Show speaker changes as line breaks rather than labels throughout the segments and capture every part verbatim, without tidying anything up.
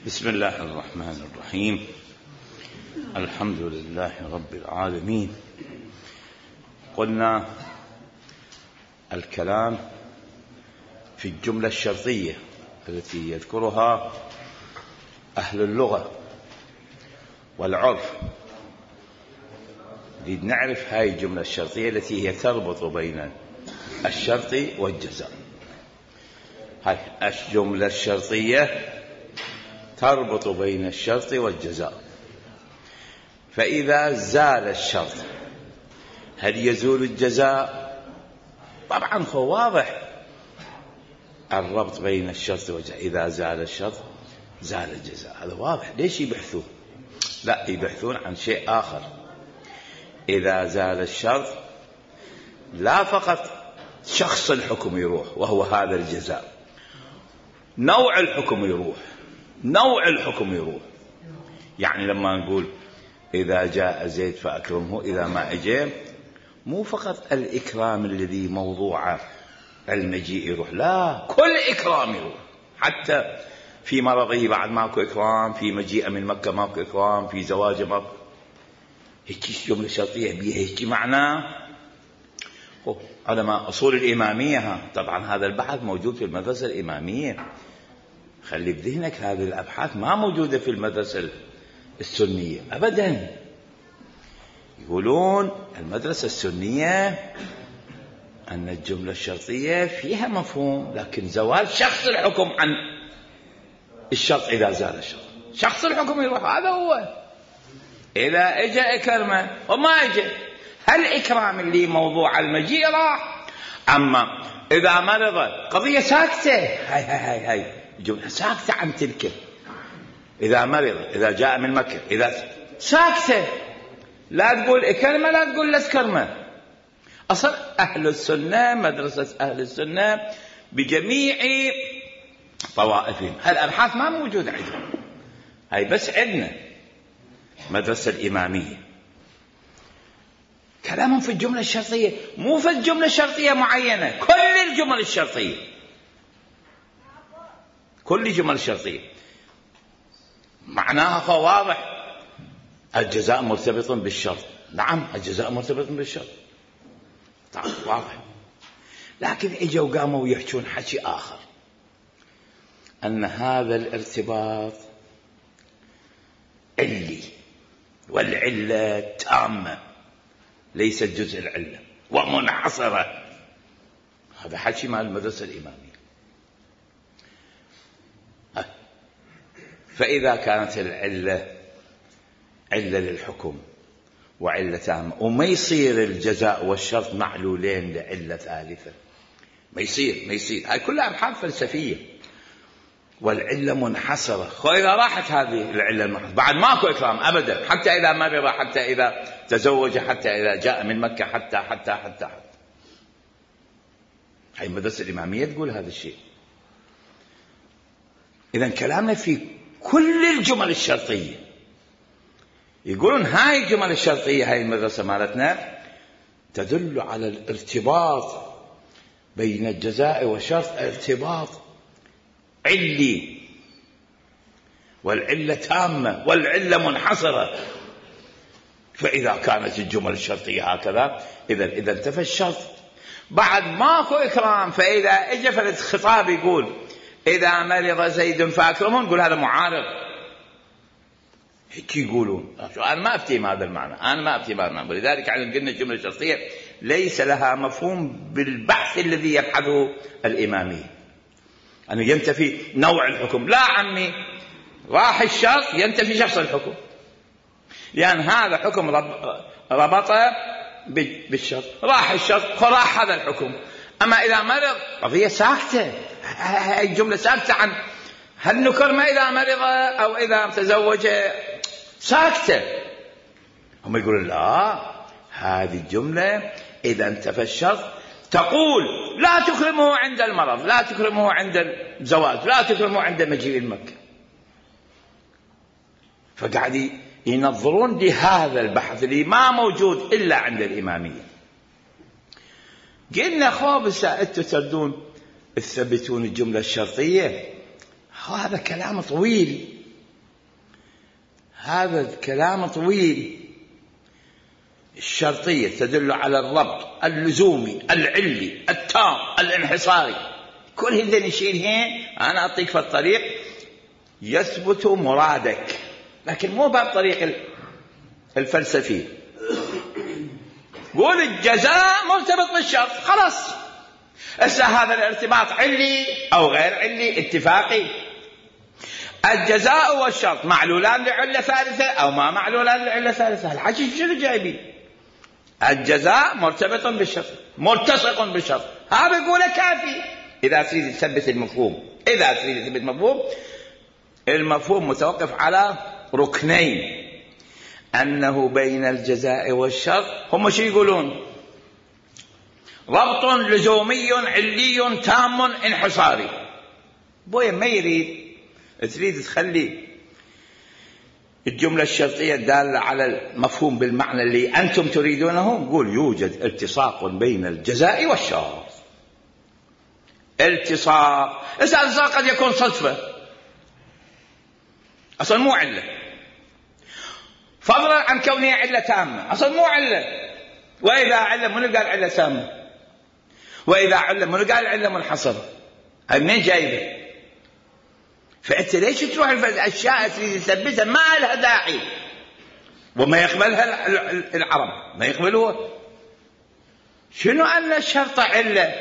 بسم الله الرحمن الرحيم. الحمد لله رب العالمين. قلنا الكلام في الجملة الشرطية التي يذكرها أهل اللغة والعرف. نريد نعرف هاي الجملة الشرطية التي هي تربط بين الشرط والجزاء. هاي الجملة الشرطية تربط بين الشرط والجزاء. فإذا زال الشرط هل يزول الجزاء؟ طبعا هو واضح الربط بين الشرط والجزاء. إذا زال الشرط زال الجزاء، هذا واضح. ليش يبحثون؟ لا، يبحثون عن شيء آخر. إذا زال الشرط لا فقط شخص الحكم يروح وهو هذا الجزاء، نوع الحكم يروح، نوع الحكم يروح. يعني لما نقول إذا جاء زيد فأكرمه، إذا ما أجى مو فقط الإكرام الذي موضوع المجيء يروح، لا، كل إكرام يروح. حتى في مرضه بعد ماكو إكرام، في مجيء من مكة ماكو إكرام، في زواج ماكو. هيك جملة شرطية بيها هيك معناه. علماء أصول الإمامية، ها طبعا هذا البحث موجود في المدرسة الإمامية. خلي بذهنك هذه الأبحاث ما موجودة في المدرسة السنية أبدا. يقولون المدرسة السنية أن الجملة الشرطية فيها مفهوم، لكن زوال شخص الحكم عن الشرط. إذا زال الشرط شخص الحكم يروح، هذا هو. إذا اجى إكرمه وما اجى، هل إكرام اللي موضوع المجيء راح. أما إذا مرض قضية ساكتة، هاي هاي هاي هاي جملة ساكتة عن تلك. إذا مرض، إذا جاء من مكة، إذا ساكتة، لا تقول إكرمه لا تقول لسكرمه. أصل أهل السنة، مدرسة أهل السنة بجميع طوائفهم، هالأبحاث ما موجودة عندهم. هاي بس عندنا مدرسة الإمامية. كلامهم في الجملة الشرطية، مو في الجملة الشرطية معينة، كل الجمل الشرطية، كل جمل شرطية معناها واضح. الجزاء مرتبط بالشرط، نعم الجزاء مرتبط بالشرط، طبعا واضح. لكن اجوا قاموا يحكون حكي آخر، أن هذا الارتباط علي، والعلة تامة ليست جزء العلة ومنحصرة. هذا حكي مع المدرسة الإمامية. فإذا كانت العلة علة للحكم وعلة تامة، وما يصير الجزاء والشرط معلولين لعلة ثالثة، ما يصير ما يصير هاي كلها أبحاث فلسفية. والعلة منحصرة، وإذا راحت هذه العلة المنحصرة بعد ماكو إكرام أبدا، حتى إذا مرض، حتى إذا تزوج، حتى إذا جاء من مكة، حتى حتى حتى, حتى. هاي المدرسة الإمامية تقول هذا الشيء. إذن كلامنا في كل الجمل الشرطية. يقولون هاي الجمل الشرطية، هاي المدرسة مالتنا تدل على الارتباط بين الجزاء والشرط، ارتباط علي، والعلة تامة والعلة منحصرة. فإذا كانت الجمل الشرطية هكذا، إذا إذا انتفى الشرط بعد ماكو إكرام. فإذا اجى فلت خطاب يقول إذا مرض زيد فأكرمه، نقول هذا معارض. هيك يقولون. أنا ما أفتهم هذا المعنى، أنا ما أفتهم هذا المعنى. ولذلك عندما قلنا الجملة الشرطية ليس لها مفهوم بالبحث الذي يبحثه الإمامية، أنه ينتفي نوع الحكم. لا عمي، راح الشرط ينتفي شخص الحكم، لأن هذا حكم ربطه بالشرط، راح الشرط راح هذا الحكم. أما إذا مرض قضية ساكتة، هاي الجملة ساكتة عن هل نكرمه إذا مرض أو إذا تزوج، ساكتة. هم يقولون لا، هذه الجملة إذا انتفى الشرط تقول لا تكرمه عند المرض، لا تكرمه عند الزواج، لا تكرمه عند مجيء المكة. فقاعد ينظرون لهذا البحث اللي ما موجود إلا عند الإمامية. قلنا خواب أنتم تردون تثبتون الجملة الشرطية، هذا كلام طويل هذا الكلام طويل. الشرطية تدل على الربط اللزومي العلي التام الانحصاري، كل هذين نشيلهن أنا أعطيك في الطريق يثبت مرادك، لكن مو بالطريق الفلسفي. قول الجزاء مرتبط بالشرط، خلاص. هسه هذا الارتباط علي أو غير علي اتفاقي. الجزاء والشرط معلولان لعلة ثالثة أو ما معلولان لعلة ثالثة. الحكي شنو جايبين؟ الجزاء مرتبط بالشرط ملتصق بالشرط، هذا يقوله كافي. إذا تريد تثبت المفهوم، إذا تريد تثبت المفهوم، المفهوم متوقف على ركنين: أنه بين الجزاء والشرط هم شو يقولون؟ ربط لزومي علي تام انحصاري. بويا ما يريد تريد تخلي الجملة الشرطية الدالة على المفهوم بالمعنى اللي أنتم تريدونه، قول يوجد التصاق بين الجزاء والشرط. التصاق، التصاق قد يكون صدفة، أصلا مو علة، فضلا عن كونها علة تامة، أصلا مو علة. وإذا علة منو قال علة تامة؟ وإذا علة منو قال علة منحصرة؟ هاي منين جايبه؟ فأنت ليش تروح الأشياء تريد تثبتها ما لها داعي وما يقبلها العرب، ما يقبلوها. شنو أن الشرط علة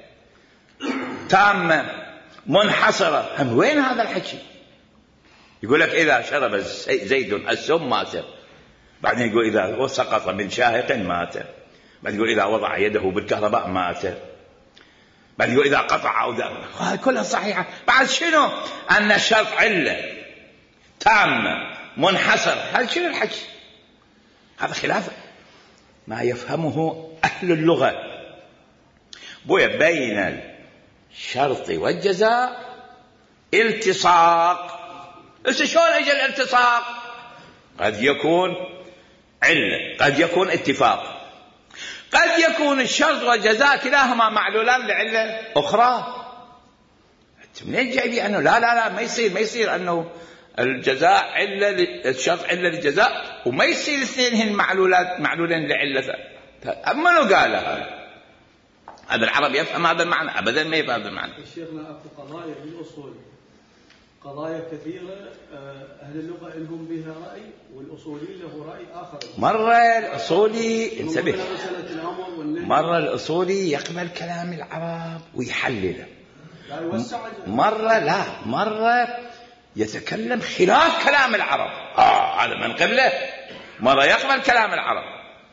تامة منحصرة؟ هم وين هذا الحكي؟ يقول لك إذا شرب زيد السم مات، بعدين يقول إذا سقط من شاهق مات، بعدين يقول إذا وضع يده بالكهرباء مات، بعدين يقول إذا قطع أو دم. كلها صحيحة. بعد شنو أن الشرط علة تامة منحصر؟ هذا شنو الحكي؟ هذا خلاف ما يفهمه أهل اللغة. بويا بين الشرط والجزاء التصاق. شلون اجى الالتصاق؟ قد يكون علة، قد يكون اتفاق، قد يكون الشرط والجزاء كلاهما معلولان لعلة أخرى. منين جايبي أنه لا لا لا ما يصير ما يصير أنه الجزاء علة الشرط علة للجزاء وما يصير اثنينهن معلولات معلولين لعلة. منو قال هذا؟ هذا العرب يفهم هذا المعنى؟ أبدا ما يفهم هذا المعنى.
شيخنا أكو قضايا بالأصول، قضايا كثيرة أهل اللغة لهم بها رأي والأصولي له رأي آخر.
مرة الأصولي انتبه، مرة الأصولي يقبل كلام العرب ويحلله، مرة لا، مرة يتكلم خلاف كلام العرب. آه هذا من قبله. مرة يقبل كلام العرب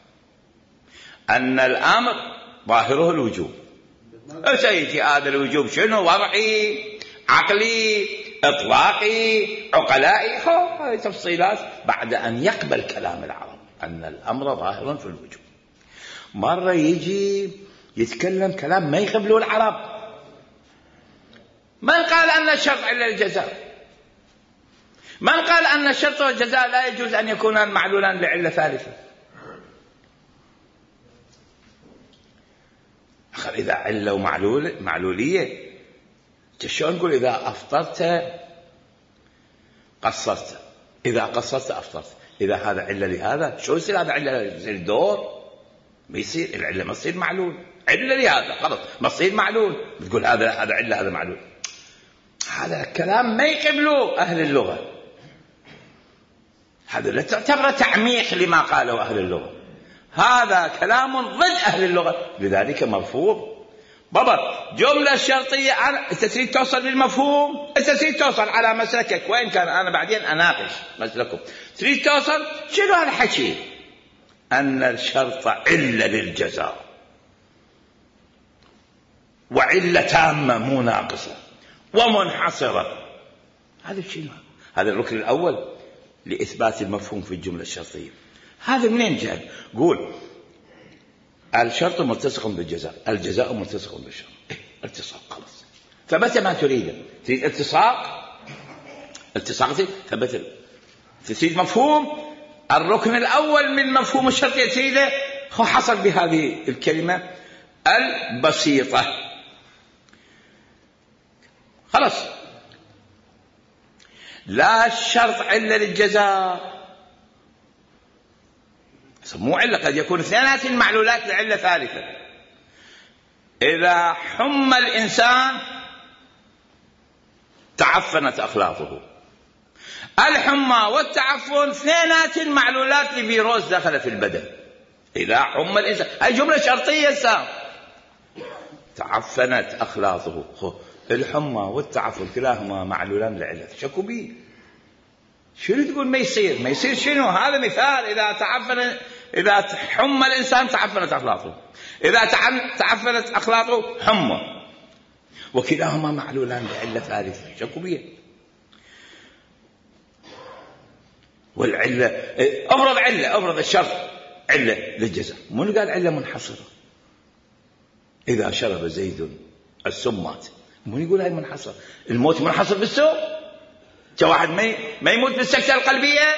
أن الأمر ظاهره الوجوب. سيجي هذا الوجوب شنو؟ وضعي، عقلي، إطلاقي، عقلائي، هذه تفصيلات بعد أن يقبل كلام العرب أن الأمر ظاهر في الوجوب. مرة يجي يتكلم كلام ما يقبله العرب. من قال أن الشرط إلا الجزاء؟ من قال أن الشرط والجزاء لا يجوز أن يكونان معلولان لعلة ثالثة؟ أخر إذا علة ومعلول معلولية شلون نقول إذا أفطرت قصرت، إذا قصرت أفطرت، إذا هذا علة لهذا شو يصير هذا علة؟ يصير دور؟ ما يصير، العلة ما تصير معلول، علة لهذا خلاص ما تصير معلول، بتقول هذا هذا علة هذا معلول. هذا الكلام ما يقبله أهل اللغة، هذا لا تعتبر تعميق لما قاله أهل اللغة، هذا كلام ضد أهل اللغة، لذلك مرفوض. بابا جملة شرطية أنت تريد توصل للمفهوم، أنت تريد توصل على مسلكك، وإن كان أنا بعدين أناقش مسلكم. تريد توصل شنو هالحكي؟ أن الشرط علة للجزاء وعلة تامة مو ناقصة ومنحصرة. هذا شنو؟ هذا الركن الأول لإثبات المفهوم في الجملة الشرطية. هذا منين جاء؟ قول الشرط ملتصق بالجزاء، الجزاء ملتصق بالشرط، التصاق خلاص ثبت ما تريده. تريد التصاق، التصاق ثبت. تريد مفهوم الركن الأول من مفهوم الشرطية تريده، هو حصل بهذه الكلمة البسيطة خلاص. لا الشرط علة للجزاء مو علة، قد يكون اثنينات المعلولات لعلة ثالثة. إذا حم الإنسان تعفنت أخلاطه. الحمى والتعفن اثنينات المعلولات لفيروس دخل في البدن. إذا حم الإنسان، هذه جملة شرطية سام. تعفنت أخلاطه. الحمى والتعفن كلاهما معلولان لعلة. شكوا بيه. شنو تقول ما يصير؟ ما يصير شنو؟ هذا مثال. إذا تعفن، إذا حم الإنسان تعفنت أخلاطه، إذا تعفنت أخلاطه حمى، وكلاهما معلولان لعلة ثالثة. شكوا بيه. والعلة أفرض علة، أفرض الشرط علة للجزاء، من قال علة منحصرة؟ إذا شرب زيد السم مات، من يقول هاي منحصر؟ الموت منحصر بالسم؟ كواحد ما يموت بالسكتة القلبية،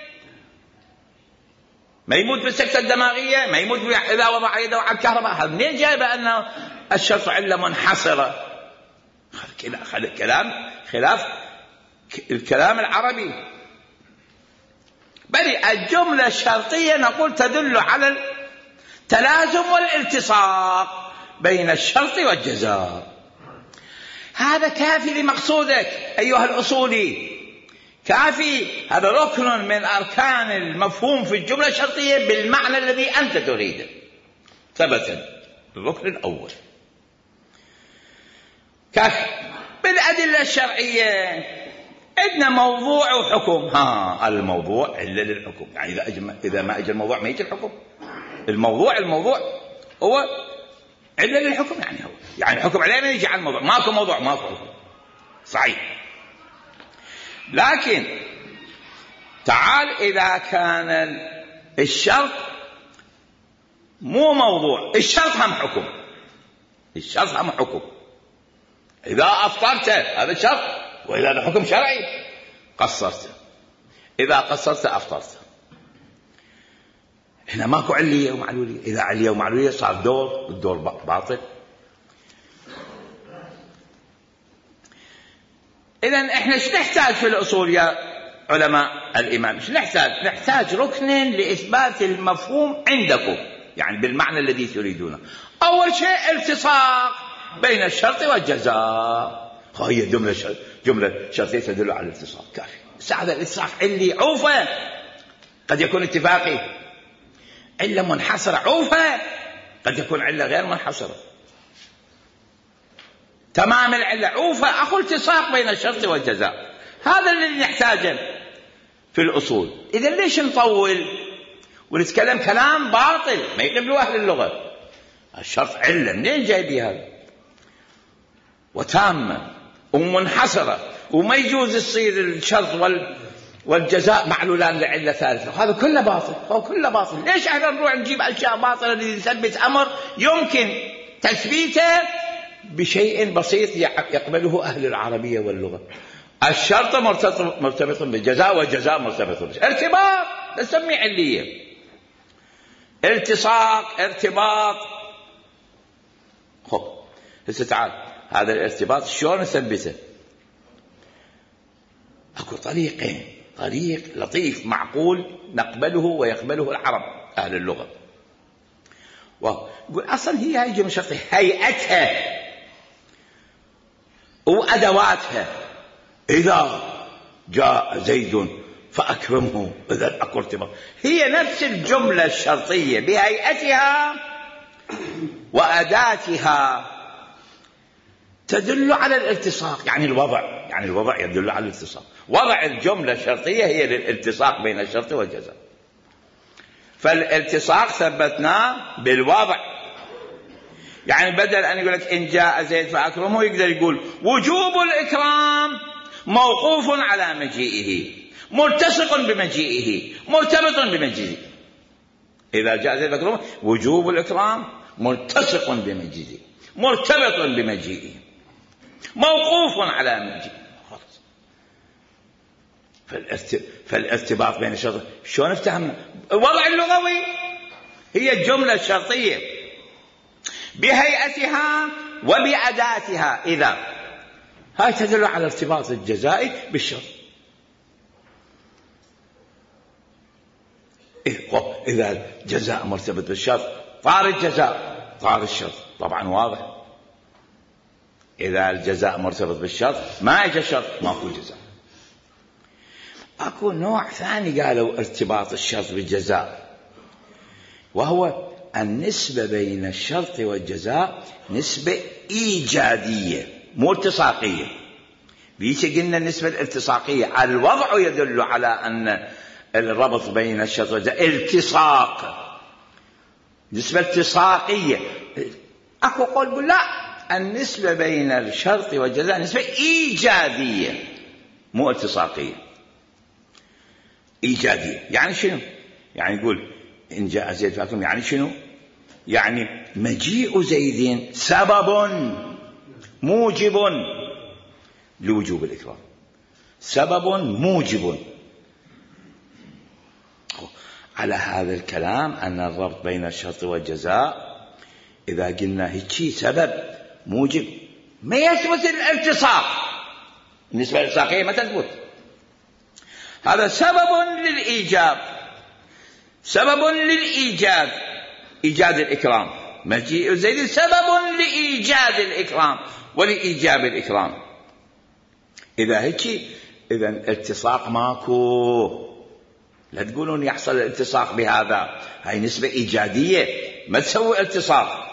ما يموت بالسكتة الدماغية، ما يموت إذا وضع يده على الكهرباء. هذا منين جايب أن الشرط علة منحصرة؟ كلام خلاف الكلام العربي. بل الجملة الشرطية نقول تدل على التلازم والالتصاق بين الشرط والجزاء. هذا كافي لمقصودك أيها الأصولي، كافي. هذا ركن من أركان المفهوم في الجملة الشرطية بالمعنى الذي أنت تريده. ثبت الركن الأول. كافي. بالأدلة الشرعية عندنا موضوع وحكم. ها الموضوع إلا للحكم، يعني إذا أجل إذا ما أجل الموضوع ما يجي الحكم. الموضوع الموضوع هو إلا للحكم، يعني هو يعني الحكم عليه ما يجي على الموضوع. ماكو موضوع ماكو حكم، صحيح. لكن تعال إذا كان الشرط مو موضوع، الشرط هم حكم، الشرط هم حكم. إذا أفطرت هذا شرط، وإذا هذا حكم شرعي. قصرت، إذا قصرت أفطرت. هنا ماكو علية ومعلولية. إذا علية ومعلولية صار دور، الدور باطل. إذن إحنا ايش نحتاج في الأصول يا علماء الإمام؟ ايش نحتاج؟ نحتاج ركن لإثبات المفهوم عندكم، يعني بالمعنى الذي تريدونه. أول شيء التصاق بين الشرط والجزاء. هي جملة شر... جملة شرطية تدل على الالتصاق، كافي. هذا الالتصاق اللي عوفة قد يكون اتفاقي، علة منحصرة عوفة قد يكون علة غير منحصرة. تمام العلة عوفة أخو التصاق بين الشرط والجزاء. هذا الذي نحتاجه في الأصول. إذا ليش نطول ونتكلم كلام باطل ما يقبلوا أهل اللغة؟ الشرط علة منين جايبي هذا؟ وتامة ومنحصرة، وما يجوز يصير الشرط وال والجزاء معلولان لعلة ثالثة. هذا كله باطل، هو كله باطل. ليش احنا نروح نجيب أشياء باطلة لنثبت أمر يمكن تثبيته بشيء بسيط يقبله أهل العربية واللغة؟ الشرط مرتبط بالجزاء والجزاء مرتبط بالشرط. ارتباط نسميه علية، التصاق، ارتباط. خب هسه تعال، هذا الارتباط شلون نثبته؟ اكو طريقين، طريق لطيف معقول نقبله ويقبله العرب أهل اللغة. ويقول أصلا هي هاي جملة شرطية، هيئتها وأدواتها. إذا جاء زيد فأكرمه، إذا أكو ارتباط. هي نفس الجملة الشرطية بهيئتها وأداتها تدل على الالتصاق، يعني الوضع، يعني الوضع يدل على الالتصاق. وضع الجملة الشرطية هي للالتصاق بين الشرط والجزاء. فالالتصاق ثبتناه بالوضع. يعني بدل أن يقول لك إن جاء زيد فأكرمه، يقدر يقول وجوب الإكرام موقوف على مجيئه، ملتصق بمجيئه، مرتبط بمجيئه. إذا جاء زيد فأكرمه وجوب الإكرام ملتصق بمجيئه، مرتبط بمجيئه، موقوف على مجيئه. فالارتباط بين الشرط شلون افتهمنا؟ الوضع اللغوي هي الجملة الشرطية بهيئتها وبأداتها. إذا هاي تدل على ارتباط الجزاء بالشرط. إذا الجزاء مرتبط بالشرط طار الجزاء طار الشرط، طبعا واضح. إذا الجزاء مرتبط بالشرط ما يجي شرط ماكو جزاء. أكو نوع ثاني قالوا ارتباط الشرط بالجزاء، وهو النسبة بين الشرط والجزاء نسبة إيجادية مو التصاقية. بيجي قلنا النسبة الالتصاقية الوضع يدل على أن الربط بين الشرط والجزاء التصاق، نسبة التصاقية. أكو قول قل لا، النسبة بين الشرط والجزاء نسبة إيجادية مو التصاقية. إيجادية يعني شنو؟ يعني يقول إن جاء زيد فأكرم، يعني شنو؟ يعني مجيء زيد سبب موجب لوجوب الإكرام، سبب موجب. على هذا الكلام أن الربط بين الشرط والجزاء إذا قلنا هيك سبب موجب ما يثبت الالتصاق، بالنسبة للالتصاقية ما تثبت. هذا سبب للإيجاب، سبب للإيجاد، إيجاد الإكرام. مجيء زيد سبب لإيجاد الإكرام ولإيجاب الإكرام. إذا هيك إذا الالتصاق ماكو. لا تقولون يحصل الالتصاق بهذا، هاي نسبة إيجادية ما تسوي التصاق.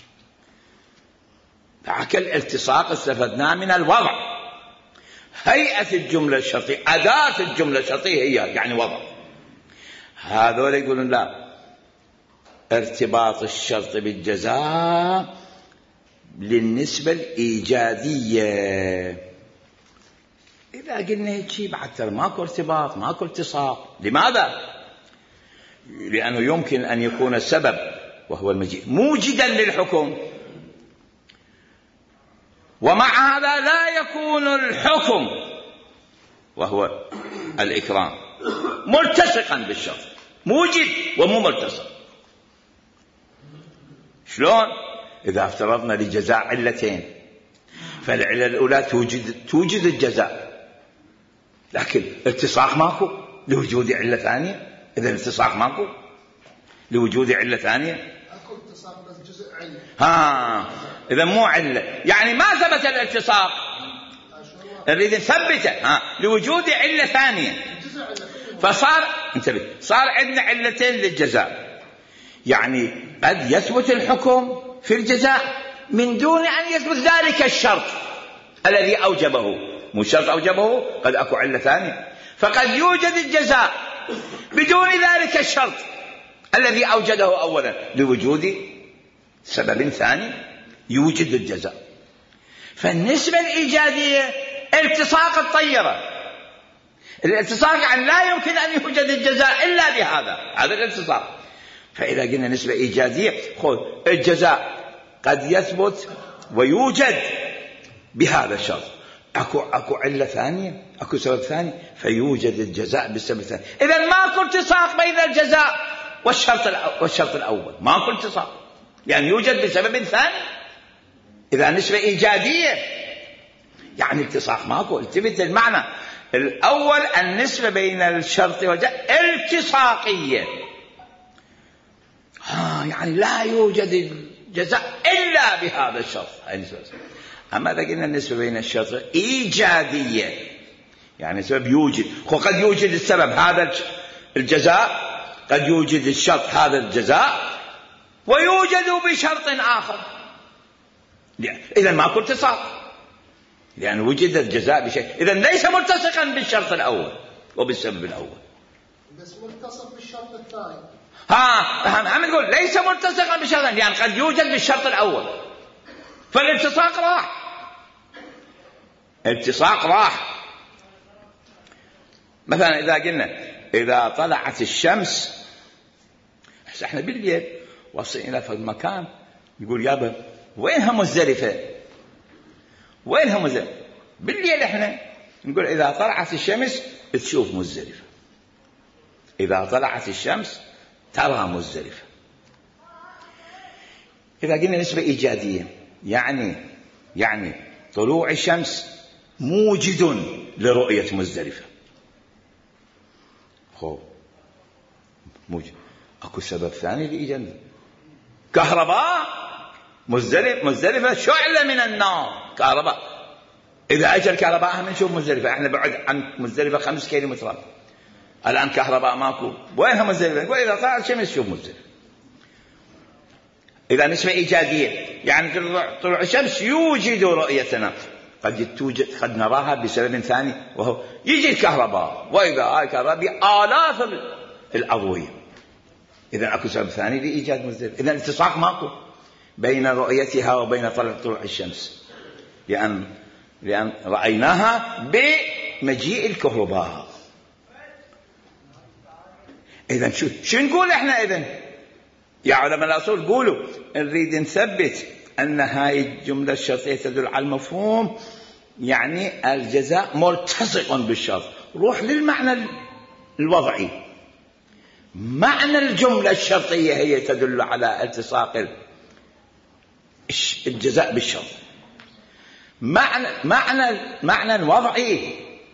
ذاك الالتصاق استفدناه من الوضع، هيئة الجملة الشرطية، أداة الجملة الشرطية هي يعني وضع. هذول يقولون لا، ارتباط الشرط بالجزاء للنسبة الإيجادية. إذا قلنا هيك بعد ترى ماكو ارتباط ماكو التصاق. لماذا؟ لأنه يمكن أن يكون السبب وهو المجيء موجدا للحكم، ومع هذا لا يكون الحكم وهو الإكرام ملتصقا بالشرط، موجد ومو ملتصق. شلون؟ إذا افترضنا لجزاء علتين، فالعلة الأولى توجد توجد الجزاء، لكن التصاق ماكو لوجود علة ثانية. إذا التصاق ماكو لوجود علة ثانية،
اكو التصاق بس جزء علة.
ها إذا مو علة، يعني ما ثبت الالتصاق، نريد نثبته ها لوجود علة ثانية. فصار انتبه، صار عندنا علتين للجزاء. يعني قد يثبت الحكم في الجزاء من دون أن يثبت ذلك الشرط الذي أوجبه، مو شرط أوجبه، قد أكو علة ثانية. فقد يوجد الجزاء بدون ذلك الشرط الذي أوجده أولا لوجود سبب ثاني يوجد الجزاء. فالنسبة الإيجادية التصاق الطيرة. الالتصاق يعني لا يمكن أن يوجد الجزاء إلا بهذا، هذا الالتصاق. فإذا قلنا نسبة إيجادية، خذ الجزاء قد يثبت ويوجد بهذا الشرط، أكو أكو علة ثانية، أكو سبب ثاني، فيوجد الجزاء بالسبب الثاني. إذا ماكو التصاق بين الجزاء والشرط والشرط الأول، ماكو التصاق، يعني يوجد بسبب ثاني. إذا نسبة إيجادية يعني التصاق ماكو. التفت المعنى الأول، النسبة بين الشرط والجزاء التصاقية، ها يعني لا يوجد الجزاء إلا بهذا الشرط. أما إذا قلنا النسبة بين الشرط إيجادية، يعني سبب يوجد، وقد يوجد السبب هذا الجزاء، قد يوجد الشرط هذا الجزاء ويوجد بشرط آخر. إذن ماكو اتصاق، لأن وجد الجزاء بشيء، إذن ليس ملتصقا بالشرط الأول وبالسبب الأول،
بس ملتصق بالشرط الثاني.
ها هم نقول ليس ملتصقا بالشرط، يعني قد يوجد بالشرط الأول، فالالتصاق راح، التصاق راح. مثلا إذا قلنا إذا طلعت الشمس، احنا بالليل وصلنا إلى مكان يقول يابا وينها مزدلفة، وينها مزدلفة؟ بالليل احنا نقول إذا طلعت الشمس تشوف مزدلفة، إذا طلعت الشمس ترى مزدلفة. إذا قلنا نسبة إيجادية يعني يعني طلوع الشمس موجد لرؤية مزدلفة. خب موجب. اكو سبب ثاني لإيجاد كهرباء. مزدلفة مزدلفة شعلة من النار كهرباء. إذا أجل كهرباء هم نشوف مزدلفة. احنا بعد عن مزدلفة خمس كيلومترات، الآن كهرباء ماكو. وينها مزدلفة؟ وإذا طلعت الشمس شوف مزدلفة. إذا نسبة إيجادية يعني طلوع الشمس يوجد رؤيتنا. قد توجد، قد نراها بسبب ثاني وهو يجي الكهرباء، وإذا هاي كهرباء بآلاف الأضوية. إذا أكو سبب ثاني لإيجاد مزدلفة. إذا التصاق ماكو بين رؤيتها وبين طلوع الشمس، لأن لأن رأيناها بمجيء الكهرباء. إذا شو شو نقول إحنا؟ إذن يا علماء الأصول قولوا نريد نثبت أن هاي الجملة الشرطية تدل على المفهوم، يعني الجزاء ملتصق بالشرط. روح للمعنى الوضعي. معنى الجملة الشرطية هي تدل على التصاق الجزاء بالشرط. معنى معنى معنى وضعي.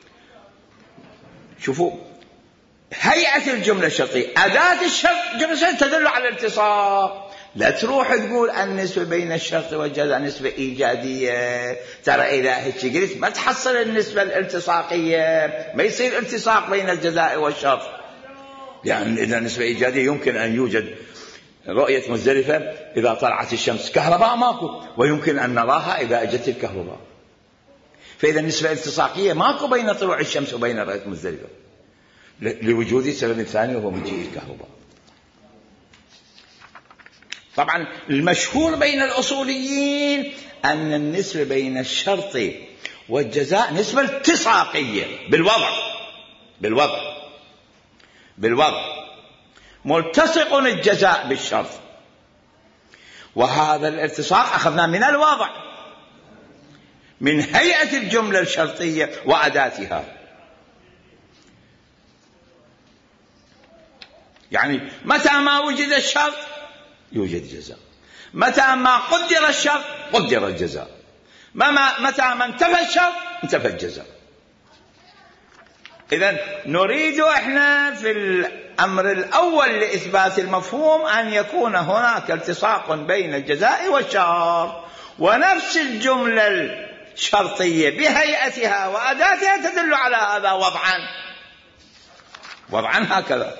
شوفوا هيئة الجملة الشرطية، أداة الشرط جملة الشرط تدل على الالتصاق. لا تروح تقول النسبة بين الشرط والجزاء نسبة إيجادية. ترى إذا هيك قلت ما تحصل النسبة الالتصاقية، ما يصير التصاق بين الجزاء والشرط. يعني إذا نسبة إيجادية يمكن أن يوجد رؤية مزدلفة إذا طلعت الشمس، كهرباء ماكو، ويمكن أن نراها إذا أجت الكهرباء. فإذا النسبة الالتصاقية ماكو بين طلوع الشمس وبين رؤية مزدلفة، لوجود سبب ثاني وهو مجيء الكهرباء. طبعا المشهور بين الأصوليين أن النسبة بين الشرط والجزاء نسبة التصاقية بالوضع بالوضع بالوضع ملتصق الجزاء بالشرط. وهذا الالتصاق أخذناه من الوضع، من هيئة الجملة الشرطية وأداتها. يعني متى ما وجد الشرط يوجد جزاء، متى ما قدر الشرط قدر الجزاء، متى ما انتفى الشرط انتفى الجزاء. إذن نريد إحنا في الأمر الأول لإثبات المفهوم أن يكون هناك التصاق بين الجزاء والشرط، ونفس الجملة الشرطية بهيئتها وأداتها تدل على هذا وضعا وضعا هكذا.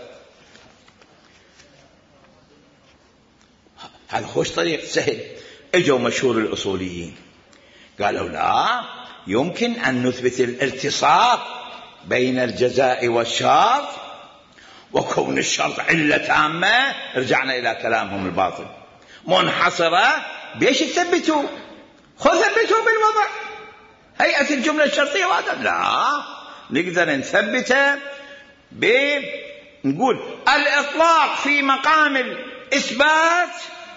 هذا خوش طريق سهل. اجوا مشهور الأصوليين قالوا لا يمكن أن نثبت الالتصاق بين الجزاء والشرط وكون الشرط علة تامة. رجعنا إلى كلامهم الباطل منحصرة. بيش تثبتوا؟ خذ ثبتوا بالوضع هيئة الجملة الشرطية. وهذا لا نقدر نثبته بنقول الإطلاق في مقام الإثبات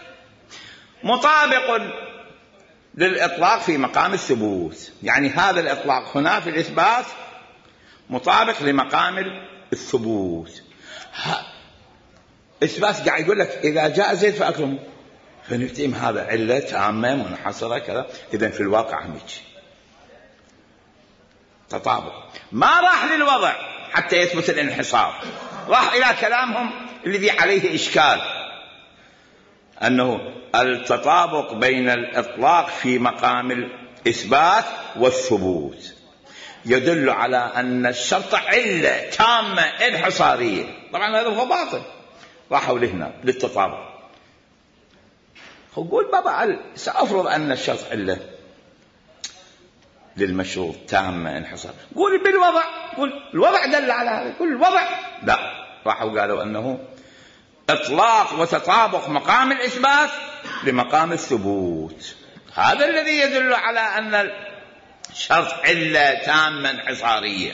مطابق للإطلاق في مقام الثبوت. يعني هذا الإطلاق هنا في الإثبات مطابق لمقام الثبوت. إثبات قاعد يقول لك إذا جاء زيد فأكرمه، فنفتهم هذا علة تامة منحصرة كذا. إذن في الواقع هميج تطابق. ما راح للوضع حتى يثبت الانحصار، راح إلى كلامهم الذي عليه إشكال، أنه التطابق بين الإطلاق في مقام الإثبات والثبوت يدل على أن الشرط علة تامة انحصارية. طبعا هذا هو باطل. راحوا لهنا للتطابق. قول بابا سأفرض أن الشرط علة للمشروط تامة انحصار. قول بالوضع، قول الوضع دل على هذا، قول الوضع لا. راحوا قالوا أنه إطلاق وتطابق مقام الإثبات لمقام الثبوت. هذا الذي يدل على أن الشرط علة تامة انحصارية.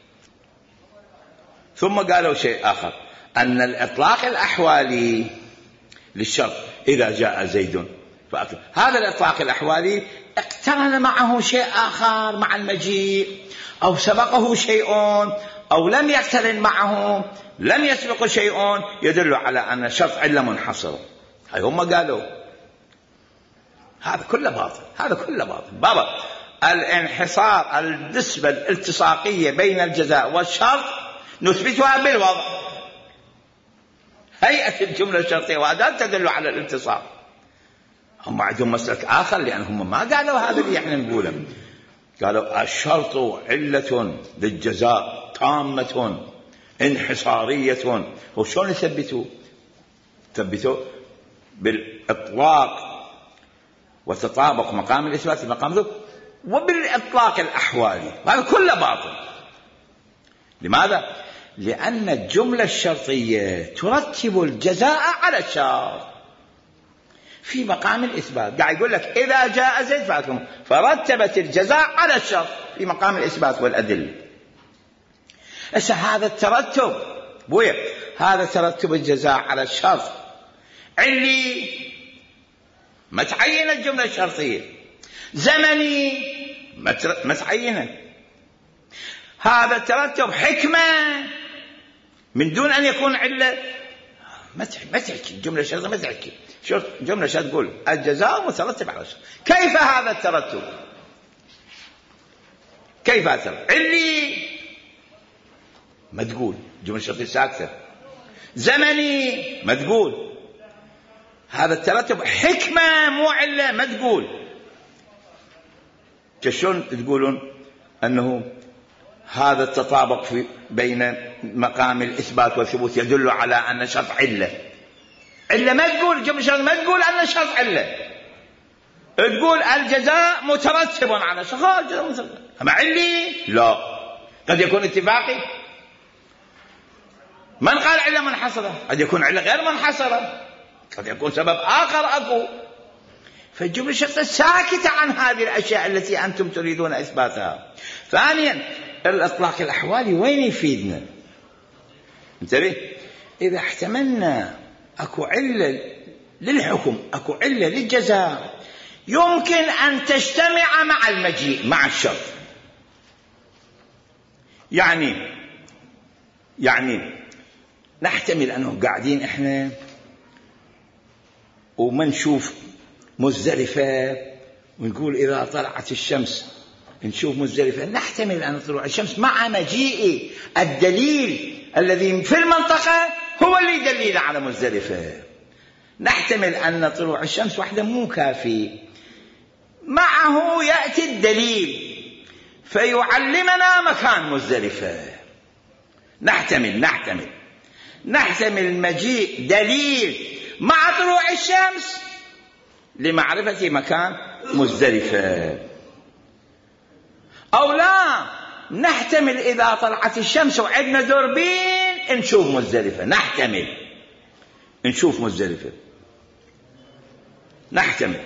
ثم قالوا شيء آخر، أن الإطلاق الأحوالي للشرط إذا جاء زيد فأكرم، هذا الإطلاق الأحوالي اقترن معه شيء آخر مع المجيء، أو سبقه شيء أو لم يقترن معه، لم يسبق شيء يدل على أن الشرط علة منحصرة. هاي هم قالوا. هذا كله باطل، هذا كله باطل. بابا الانحصار النسبة الالتصاقية بين الجزاء والشرط نثبتها بالوضع. هيئة الجملة الشرطية وأداة تدل على الاتصال. هم عندهم مسلك آخر، لأن هم ما قالوا هذا اللي احنا نقوله. قالوا الشرط علة للجزاء تامة انحصارية. وشون يثبتوا؟ ثبتوا بالإطلاق وتطابق مقام الإثبات مقام ذو، وبالإطلاق الأحوالي. هذا كله باطل. لماذا؟ لأن الجملة الشرطية ترتب الجزاء على الشرط في مقام الإثبات. قاعد يقول لك إذا جاء زيد فأكرم، فرتبت الجزاء على الشرط في مقام الإثبات والأدلة. هسه هذا الترتب بويا، هذا ترتب الجزاء على الشرط علي ما تعين الجملة الشرطية، زمني ما تعينه. هذا الترتب حكمة من دون أن يكون علة. ما تحكي الجملة الشرطية، ما تحكي جملة شرط تقول الجزاء مترتب على الشرط. كيف هذا الترتب؟ كيف هذا علي ما تقول، جملة شرطية ساكتة. زمني ما تقول. هذا الترتب حكمة مو علة، ما تقول. كشون تقولون أنه هذا التطابق في بين مقام الإثبات والثبوت يدل على أن شرط علة. علة ما تقول، جملة شرط ما تقول أن شرط علة، تقول الجزاء مترتب على شرط. الجزاء مترتب أما علي لا، قد يكون اتفاقي. من قال علة منحصرة؟ قد يكون علة غير منحصرة، قد يكون سبب آخر أكو. فالجملة الشرطية ساكتة عن هذه الأشياء التي أنتم تريدون إثباتها. ثانيا الإطلاق الأحوالي وين يفيدنا؟ انتبه، إذا احتملنا أكو علة للحكم أكو علة للجزاء يمكن أن تجتمع مع المجيء مع الشرط. يعني يعني نحتمل أنه قاعدين إحنا وما نشوف مزدلفة ونقول إذا طلعت الشمس نشوف مزدلفة. نحتمل أن طلوع الشمس مع مجيء الدليل الذي في المنطقة هو اللي يدلل على مزدلفة. نحتمل أن طلوع الشمس وحده مو كافي، معه يأتي الدليل فيعلمنا مكان مزدلفة. نحتمل نحتمل نحتمل مجيء دليل مع طلوع الشمس لمعرفة مكان مزدلفة. أو لا، نحتمل إذا طلعت الشمس وعندنا دوربين نشوف مزدلفة. نحتمل نشوف مزدلفة، نحتمل.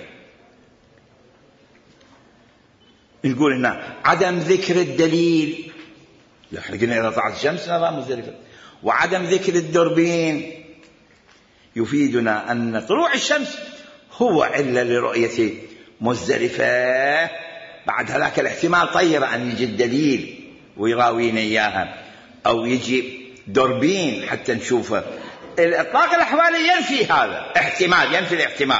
نقول هنا عدم ذكر الدليل، احنا قلنا إذا طلعت الشمس نرى مزدلفة، وعدم ذكر الدوربين يفيدنا أن طلوع الشمس هو علة لرؤية مزدلفة. بعد هذاك الاحتمال طير أن يجي الدليل ويراوينا إياها، أو يجي دوربين حتى نشوفه. الإطلاق الأحوالي ينفي هذا احتمال، ينفي الاحتمال،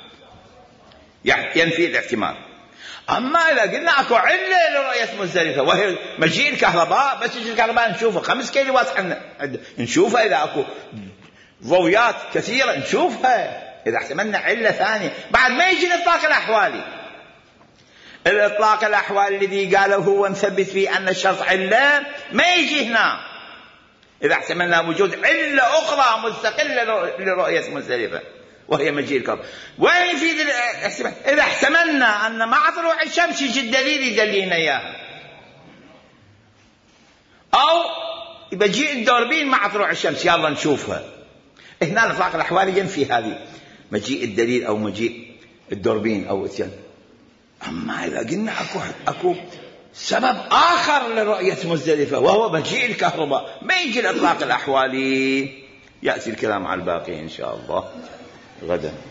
ينفي الاحتمال. أما إذا قلنا أكو علة لرؤية مزدلفة وهي مجيء الكهرباء، بس يجي الكهرباء نشوفه خمس كيلوات عنا نشوفها. إذا أكو ضويات كثيرة نشوفها. إذا احتملنا علة ثانية بعد ما يجي الإطلاق الأحوالي. الإطلاق الأحوالي الذي قاله هو نثبت فيه أن الشرط علة ما يجي هنا. إذا احتملنا وجود علة أخرى مستقلة لرؤية مزدلفة وهي مجيء الكهرباء، وين يفيد الاحتمال؟ إذا احتملنا أن مع طلوع الشمس يجي الدليل يدلينا إياها، أو يجي الدوربين مع طلوع الشمس يلا نشوفها. هنا الإطلاق الأحوالي ينفي هذه مجيء الدليل أو مجيء الدوربين أو اتيان. أما إذا قلنا أكو, أكو سبب آخر لرؤية مزدلفة وهو مجيء الكهرباء، ما يجي الإطلاق الأحوالي. يأتي الكلام على الباقي إن شاء الله غدا.